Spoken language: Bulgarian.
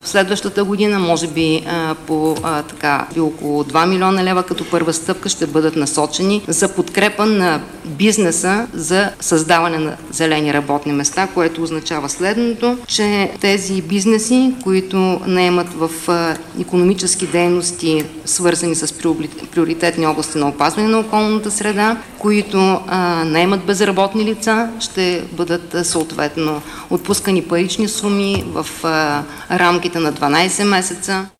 следващата година, може би по около 2 милиона лева като първа стъпка ще бъдат насочени за подкрепа на бизнеса за създаване на зелени работни места, което означава следното, че тези бизнеси, които наемат в икономически дейности, свързани с приоритетни области на опазване на околната среда, които наемат безработни лица, ще бъдат съответно отпускани парични суми в рамките на 12 месеца.